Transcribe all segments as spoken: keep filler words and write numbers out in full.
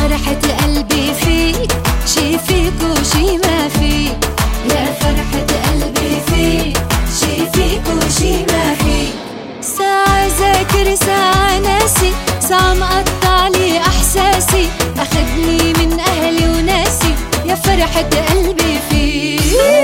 فرحة قلبي فيك، شي فيك وشي ما فيك. يا فرحة قلبي فيك، شي فيك وشي ما فيك. ساعة ذاكر ساعة ناسي، ساعة مقطع لي احساسي، اخدني من اهلي وناسي. يا فرحة قلبي فيك.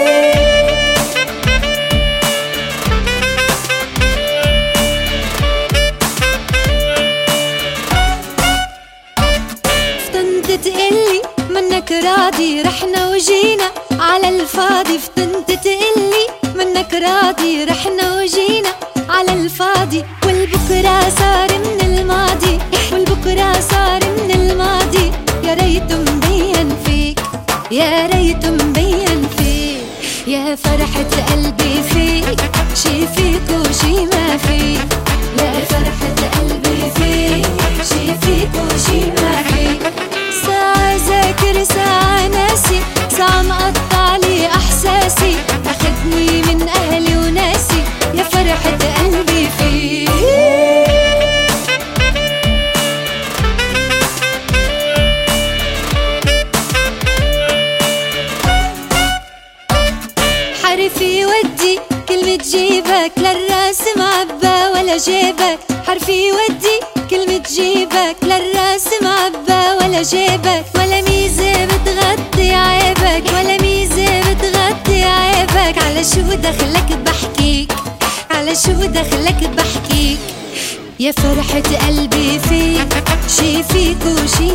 تقلي منك راضي، رحنا وجينا على الفاضي. فتنت تقلي منك راضي، رحنا وجينا على الفاضي. والبكرة صار من الماضي، والبكرة صار من الماضي. يا ريت مبين فيك، يا ريت مبين فيك. يا فرحة قلبي فيك، شي فيك وشي ما فيك. يا فرحة قلبي فيك، شي فيك وشي ما فيك. ساعة ذاكر ساعة ناسي، ساعة مقطع لي احساسي، اخدني من اهلي وناسي. يا فرحة قلبي فيك. حرفي ودي كلمة جيبك، للراس معبى ولا جيبك. حرفي ودي كلمة جيبك، للراس معبى ولا جيبك. ولا ميزة بتغطي عيبك، ولا ميزة بتغطي عيبك. على شو دخلك بحكيك، على شو دخلك بحكيك. يا فرحة قلبي فيك، شي فيك وشي